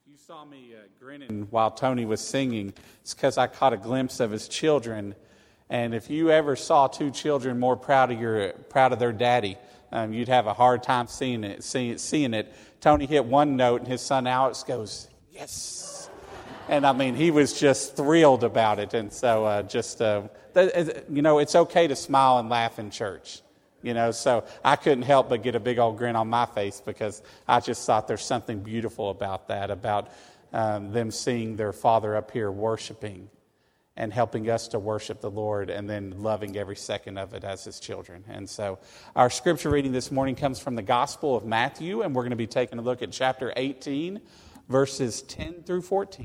You saw me grinning while Tony was singing. It's because I caught a glimpse of his children. And if you ever saw two children more proud of their daddy, you'd have a hard time seeing it. Tony hit one note, and his son Alex goes, "Yes!" And I mean, he was just thrilled about it. And so, it's okay to smile and laugh in church. So I couldn't help but get a big old grin on my face because I just thought there's something beautiful about that, about them seeing their Father up here worshiping and helping us to worship the Lord and then loving every second of it as His children. And so our scripture reading this morning comes from the Gospel of Matthew, and we're going to be taking a look at chapter 18, verses 10 through 14.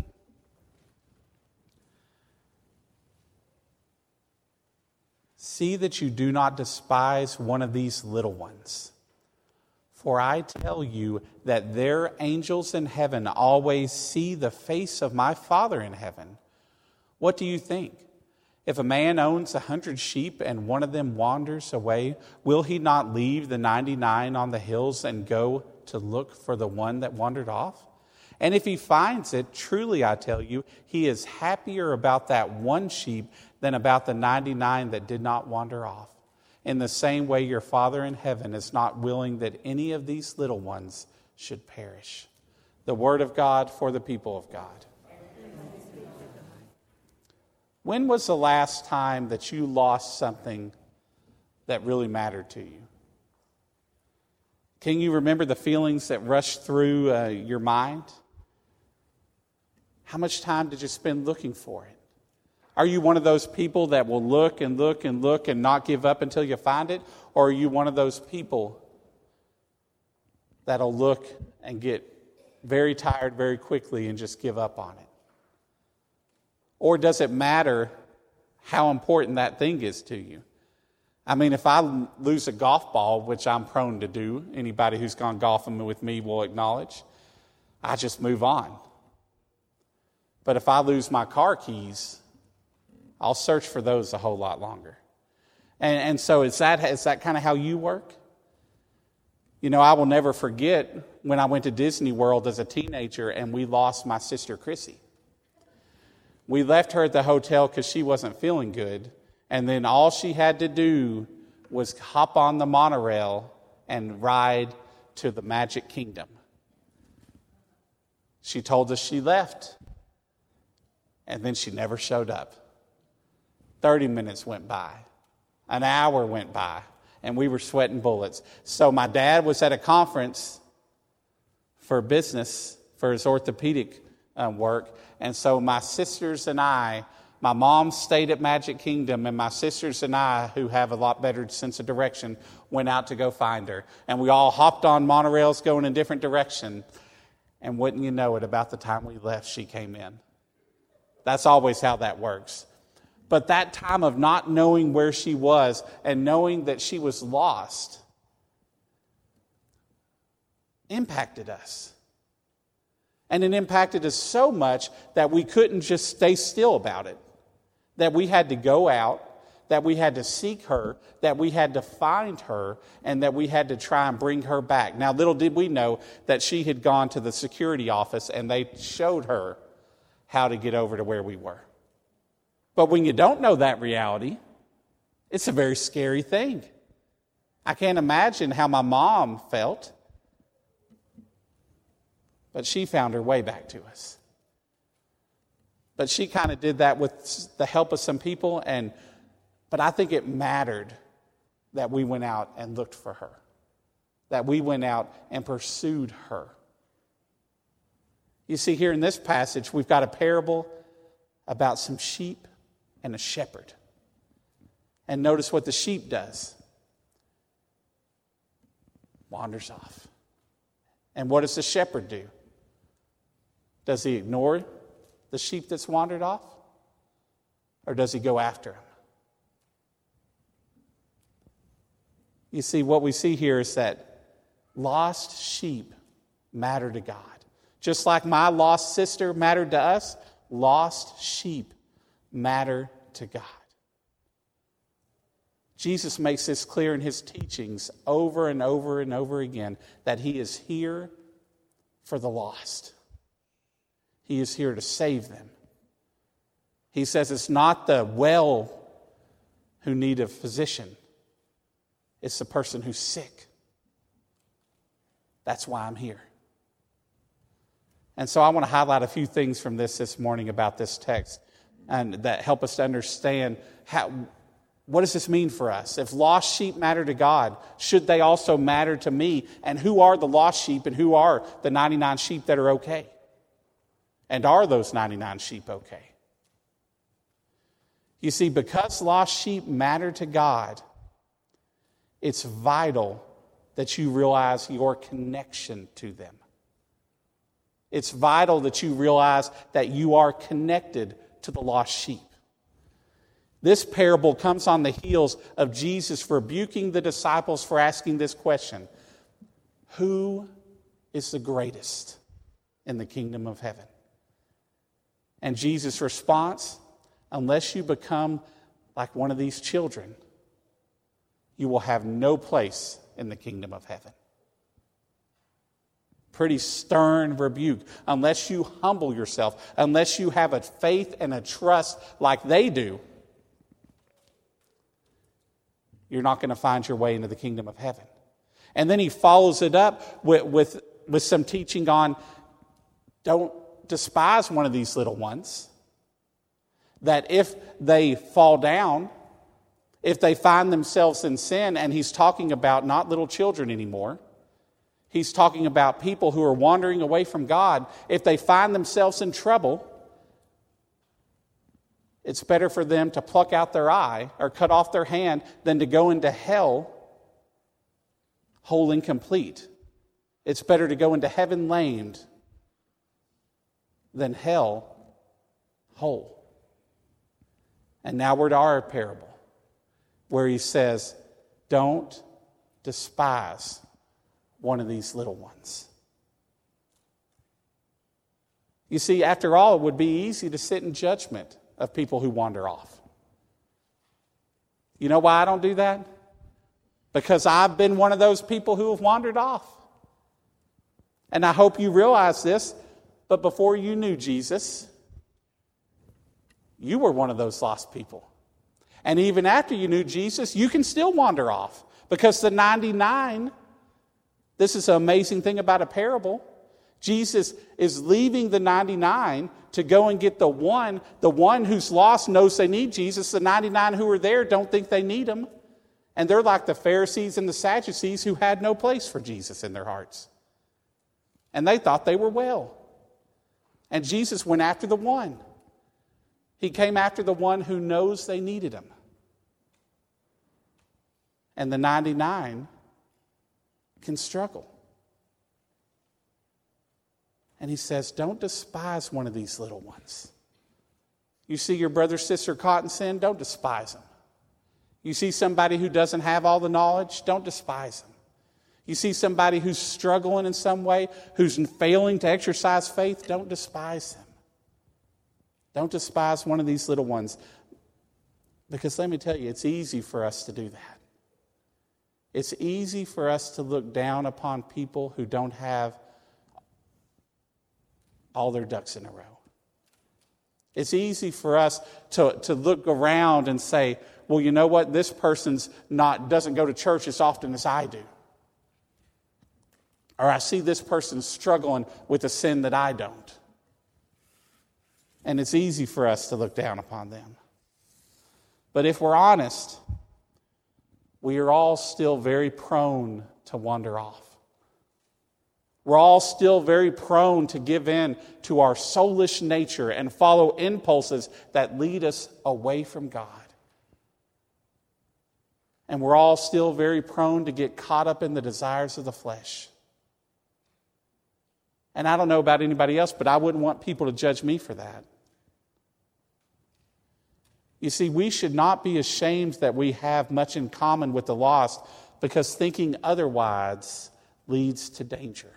See that you do not despise one of these little ones. For I tell you that their angels in heaven always see the face of my Father in heaven. What do you think? If a man owns 100 sheep and one of them wanders away, will he not leave the 99 on the hills and go to look for the one that wandered off? And if he finds it, truly I tell you, he is happier about that one sheep than about the 99 that did not wander off. In the same way, your Father in heaven is not willing that any of these little ones should perish. The word of God for the people of God. When was the last time that you lost something that really mattered to you? Can you remember the feelings that rushed through your mind? How much time did you spend looking for it? Are you one of those people that will look and look and look and not give up until you find it? Or are you one of those people that'll look and get very tired very quickly and just give up on it? Or does it matter how important that thing is to you? I mean, if I lose a golf ball, which I'm prone to do, anybody who's gone golfing with me will acknowledge, I just move on. But if I lose my car keys, I'll search for those a whole lot longer. And so is that kind of how you work? I will never forget when I went to Disney World as a teenager and we lost my sister Chrissy. We left her at the hotel because she wasn't feeling good. And then all she had to do was hop on the monorail and ride to the Magic Kingdom. She told us she left. And then she never showed up. 30 minutes went by. An hour went by. And we were sweating bullets. So my dad was at a conference for business, for his orthopedic work. And so my sisters and I, my mom stayed at Magic Kingdom, and my sisters and I, who have a lot better sense of direction, went out to go find her. And we all hopped on monorails going in different directions. And wouldn't you know it, about the time we left, she came in. That's always how that works. But that time of not knowing where she was and knowing that she was lost impacted us. And it impacted us so much that we couldn't just stay still about it. That we had to go out, that we had to seek her, that we had to find her, and that we had to try and bring her back. Now, little did we know that she had gone to the security office and they showed her how to get over to where we were. But when you don't know that reality, it's a very scary thing. I can't imagine how my mom felt. But she found her way back to us. But she kind of did that with the help of some people. But I think it mattered that we went out and looked for her. That we went out and pursued her. You see, here in this passage, we've got a parable about some sheep and a shepherd. And notice what the sheep does. Wanders off. And what does the shepherd do? Does he ignore the sheep that's wandered off? Or does he go after him? You see, what we see here is that lost sheep matter to God. Just like my lost sister mattered to us, lost sheep matter to God. Jesus makes this clear in his teachings over and over and over again, that he is here for the lost. He is here to save them. He says it's not the well who need a physician. It's the person who's sick. That's why I'm here. And so I want to highlight a few things from this morning about this text and that help us to understand what does this mean for us? If lost sheep matter to God, should they also matter to me? And who are the lost sheep and who are the 99 sheep that are okay? And are those 99 sheep okay? You see, because lost sheep matter to God, it's vital that you realize your connection to them. It's vital that you realize that you are connected to the lost sheep. This parable comes on the heels of Jesus rebuking the disciples for asking this question: who is the greatest in the kingdom of heaven? And Jesus' response: unless you become like one of these children, you will have no place in the kingdom of heaven. Pretty stern rebuke. Unless you humble yourself, unless you have a faith and a trust like they do, you're not going to find your way into the kingdom of heaven. And then he follows it up with some teaching on don't despise one of these little ones. That if they fall down, if they find themselves in sin, and he's talking about not little children anymore, he's talking about people who are wandering away from God. If they find themselves in trouble, it's better for them to pluck out their eye or cut off their hand than to go into hell whole and complete. It's better to go into heaven lamed than hell whole. And now we're to our parable, where he says, don't despise one of these little ones. You see, after all, it would be easy to sit in judgment of people who wander off. You know why I don't do that? Because I've been one of those people who have wandered off. And I hope you realize this, but before you knew Jesus, you were one of those lost people. And even after you knew Jesus, you can still wander off. Because the 99, this is an amazing thing about a parable. Jesus is leaving the 99 to go and get the one. The one who's lost knows they need Jesus. The 99 who are there don't think they need him. And they're like the Pharisees and the Sadducees who had no place for Jesus in their hearts. And they thought they were well. And Jesus went after the one. He came after the one who knows they needed him. And the 99 can struggle. And he says, don't despise one of these little ones. You see your brother or sister caught in sin, don't despise them. You see somebody who doesn't have all the knowledge, don't despise them. You see somebody who's struggling in some way, who's failing to exercise faith, don't despise them. Don't despise one of these little ones. Because let me tell you, it's easy for us to do that. It's easy for us to look down upon people who don't have all their ducks in a row. It's easy for us to look around and say, well, you know what? This person's doesn't go to church as often as I do. Or I see this person struggling with a sin that I don't. And it's easy for us to look down upon them. But if we're honest, we are all still very prone to wander off. We're all still very prone to give in to our soulish nature and follow impulses that lead us away from God. And we're all still very prone to get caught up in the desires of the flesh. And I don't know about anybody else, but I wouldn't want people to judge me for that. You see, we should not be ashamed that we have much in common with the lost, because thinking otherwise leads to danger.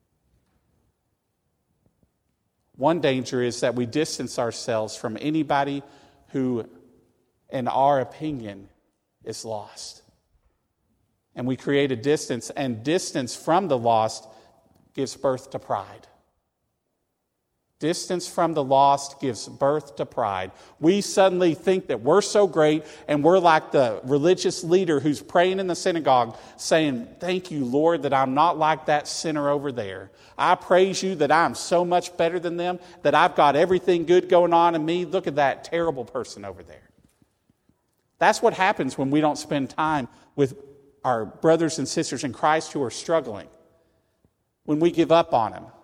One danger is that we distance ourselves from anybody who, in our opinion, is lost. And we create a distance, and distance from the lost gives birth to pride. Distance from the lost gives birth to pride. We suddenly think that we're so great, and we're like the religious leader who's praying in the synagogue saying, "Thank you, Lord, that I'm not like that sinner over there. I praise you that I'm so much better than them, that I've got everything good going on in me. Look at that terrible person over there." That's what happens when we don't spend time with our brothers and sisters in Christ who are struggling. When we give up on them,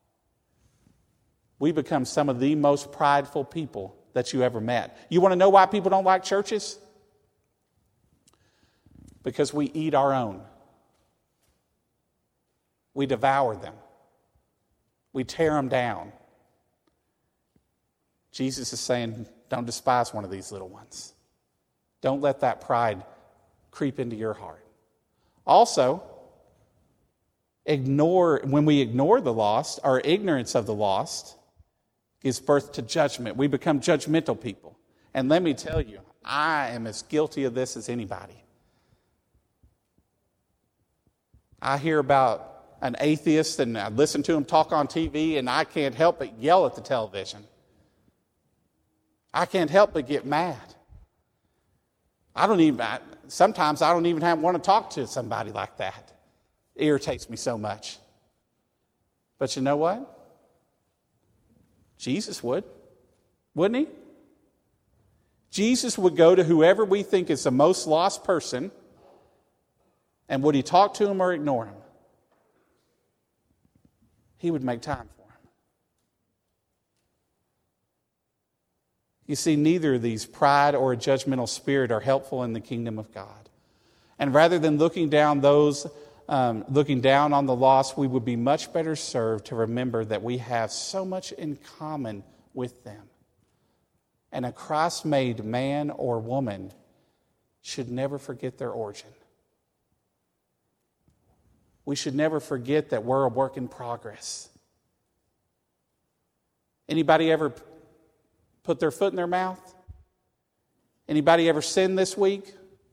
we become some of the most prideful people that you ever met. You want to know why people don't like churches? Because we eat our own. We devour them. We tear them down. Jesus is saying, don't despise one of these little ones. Don't let that pride creep into your heart. Also, when we ignore the lost, our ignorance of the lost gives birth to judgment. We become judgmental people. And let me tell you, I am as guilty of this as anybody. I hear about an atheist and I listen to him talk on TV, and I can't help but yell at the television. I can't help but get mad. Sometimes I don't even want to talk to somebody like that. It irritates me so much. But you know what? Jesus would, wouldn't he? Jesus would go to whoever we think is the most lost person, and would he talk to him or ignore him? He would make time for him. You see, neither of these, pride or a judgmental spirit, are helpful in the kingdom of God. And rather than looking down on the lost, we would be much better served to remember that we have so much in common with them. And a Christ-made man or woman should never forget their origin. We should never forget that we're a work in progress. Anybody ever put their foot in their mouth? Anybody ever sinned this week?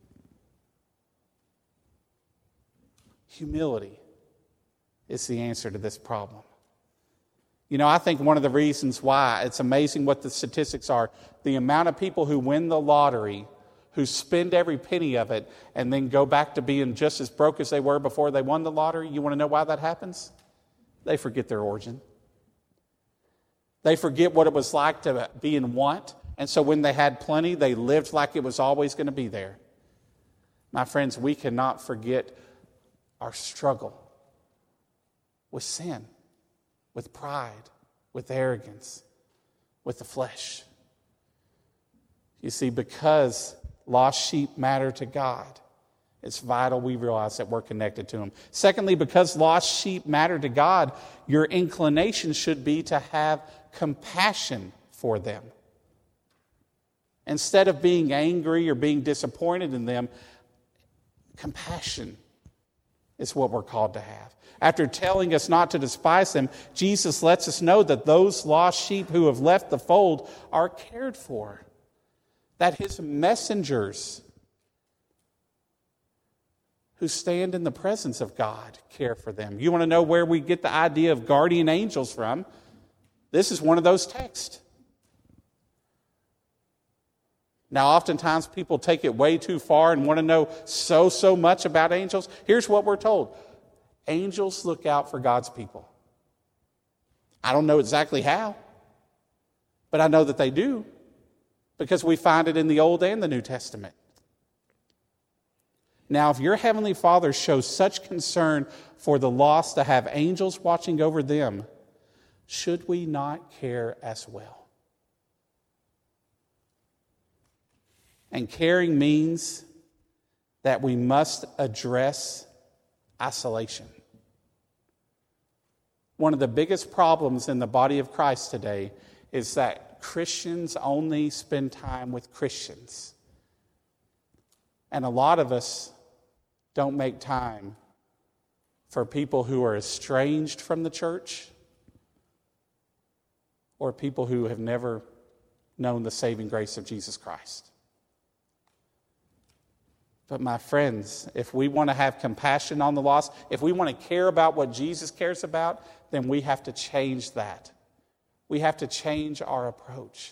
Humility is the answer to this problem. You know, I think one of the reasons why it's amazing what the statistics are, the amount of people who win the lottery, who spend every penny of it, and then go back to being just as broke as they were before they won the lottery. You want to know why that happens? They forget their origin. They forget what it was like to be in want, and so when they had plenty, they lived like it was always going to be there. My friends, we cannot forget our struggle with sin, with pride, with arrogance, with the flesh. You see, because lost sheep matter to God, it's vital we realize that we're connected to Him. Secondly, because lost sheep matter to God, your inclination should be to have compassion for them. Instead of being angry or being disappointed in them, compassion is what we're called to have. After telling us not to despise them, Jesus lets us know that those lost sheep who have left the fold are cared for. That His messengers who stand in the presence of God care for them. You want to know where we get the idea of guardian angels from? This is one of those texts. Now, oftentimes people take it way too far and want to know so much about angels. Here's what we're told. Angels look out for God's people. I don't know exactly how, but I know that they do because we find it in the Old and the New Testament. Now, if your Heavenly Father shows such concern for the lost to have angels watching over them, should we not care as well? And caring means that we must address isolation. One of the biggest problems in the body of Christ today is that Christians only spend time with Christians. And a lot of us don't make time for people who are estranged from the church or people who have never known the saving grace of Jesus Christ. But my friends, if we want to have compassion on the lost, if we want to care about what Jesus cares about, then we have to change that. We have to change our approach.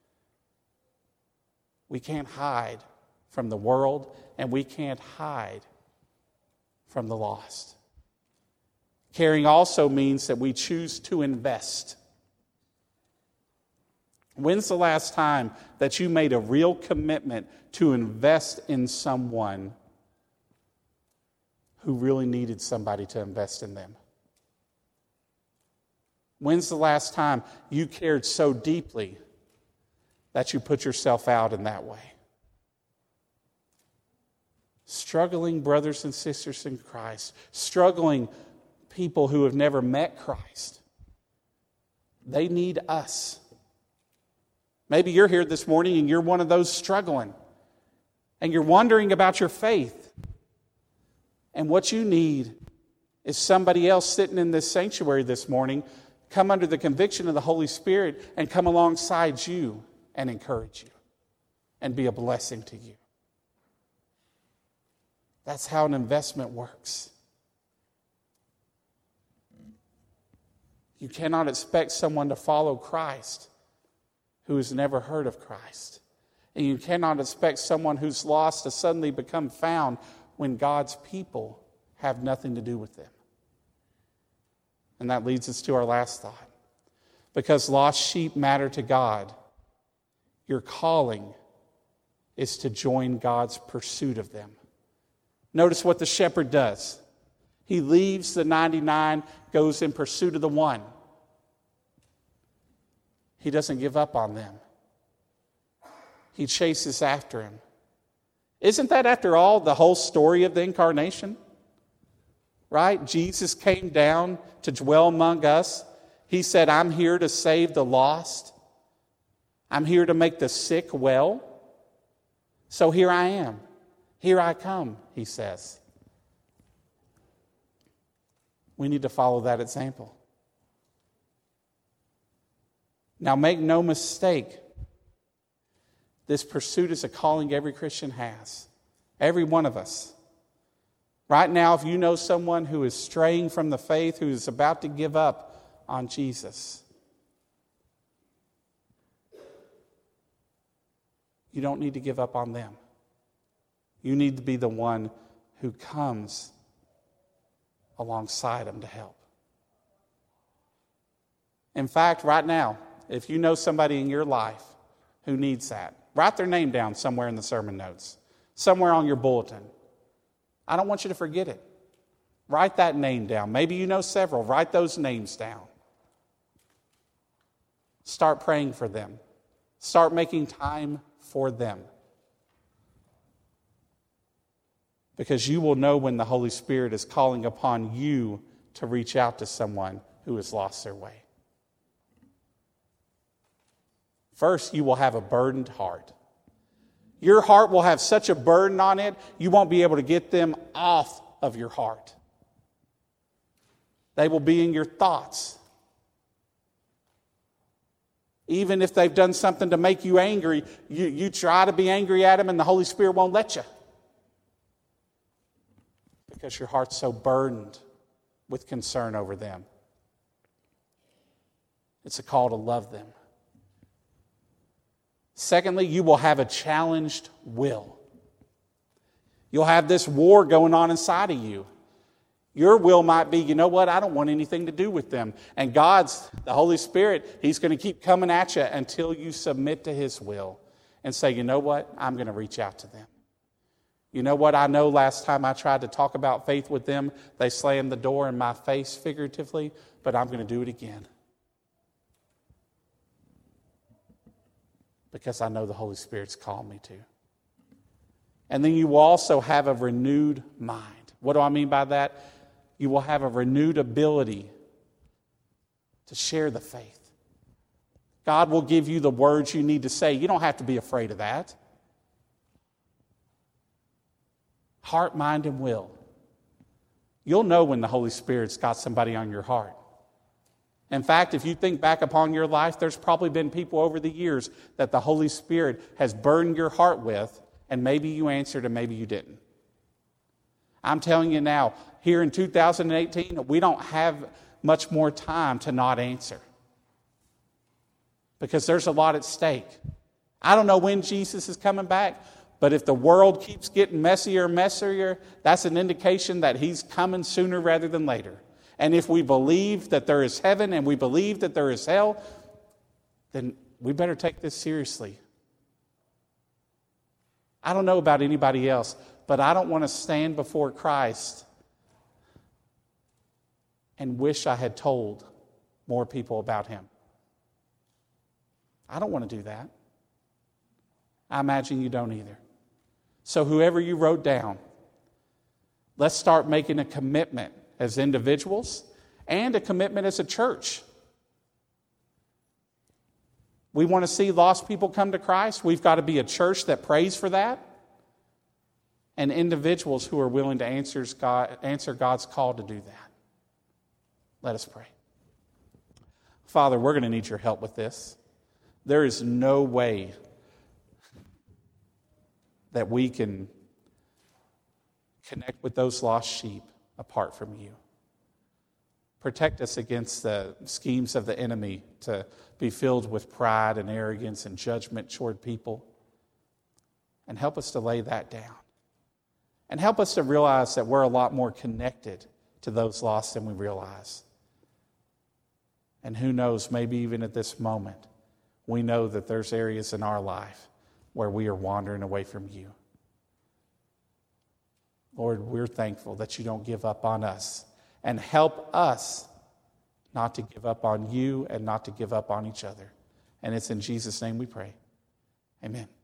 We can't hide from the world, and we can't hide from the lost. Caring also means that we choose to invest. When's the last time that you made a real commitment to invest in someone who really needed somebody to invest in them? When's the last time you cared so deeply that you put yourself out in that way? Struggling brothers and sisters in Christ, struggling people who have never met Christ, they need us. Maybe you're here this morning and you're one of those struggling, and you're wondering about your faith. And what you need is somebody else sitting in this sanctuary this morning, come under the conviction of the Holy Spirit and come alongside you and encourage you and be a blessing to you. That's how an investment works. You cannot expect someone to follow Christ who has never heard of Christ. And you cannot expect someone who's lost to suddenly become found when God's people have nothing to do with them. And that leads us to our last thought. Because lost sheep matter to God, your calling is to join God's pursuit of them. Notice what the shepherd does. He leaves the 99, goes in pursuit of the one. He doesn't give up on them. He chases after him. Isn't that, after all, the whole story of the incarnation? Right? Jesus came down to dwell among us. He said, I'm here to save the lost. I'm here to make the sick well. So here I am. Here I come, he says. We need to follow that example. Now, make no mistake, this pursuit is a calling every Christian has. Every one of us. Right now, if you know someone who is straying from the faith, who is about to give up on Jesus, you don't need to give up on them. You need to be the one who comes alongside them to help. In fact, right now, if you know somebody in your life who needs that, write their name down somewhere in the sermon notes, somewhere on your bulletin. I don't want you to forget it. Write that name down. Maybe you know several. Write those names down. Start praying for them. Start making time for them. Because you will know when the Holy Spirit is calling upon you to reach out to someone who has lost their way. First, you will have a burdened heart. Your heart will have such a burden on it, you won't be able to get them off of your heart. They will be in your thoughts. Even if they've done something to make you angry, you try to be angry at them and the Holy Spirit won't let you. Because your heart's so burdened with concern over them. It's a call to love them. Secondly, you will have a challenged will. You'll have this war going on inside of you. Your will might be, you know what, I don't want anything to do with them. And God's, the Holy Spirit, He's going to keep coming at you until you submit to His will and say, you know what, I'm going to reach out to them. You know what, I know last time I tried to talk about faith with them, they slammed the door in my face figuratively, but I'm going to do it again. Because I know the Holy Spirit's called me to. And then you will also have a renewed mind. What do I mean by that? You will have a renewed ability to share the faith. God will give you the words you need to say. You don't have to be afraid of that. Heart, mind, and will. You'll know when the Holy Spirit's got somebody on your heart. In fact, if you think back upon your life, there's probably been people over the years that the Holy Spirit has burdened your heart with, and maybe you answered and maybe you didn't. I'm telling you now, here in 2018, we don't have much more time to not answer. because there's a lot at stake. I don't know when Jesus is coming back, but if the world keeps getting messier and messier, that's an indication that he's coming sooner rather than later. And if we believe that there is heaven and we believe that there is hell, then we better take this seriously. I don't know about anybody else, but I don't want to stand before Christ and wish I had told more people about him. I don't want to do that. I imagine you don't either. So whoever you wrote down, let's start making a commitment as individuals and a commitment as a church. We want to see lost people come to Christ. We've got to be a church that prays for that. And individuals who are willing to answer God's call to do that. Let us pray. Father, we're going to need your help with this. There is no way that we can connect with those lost sheep apart from you. Protect us against the schemes of the enemy to be filled with pride and arrogance and judgment toward people. And help us to lay that down. And help us to realize that we're a lot more connected to those lost than we realize. And who knows, maybe even at this moment, we know that there's areas in our life where we are wandering away from you. Lord, we're thankful that you don't give up on us. And help us not to give up on you and not to give up on each other. And it's in Jesus' name we pray. Amen.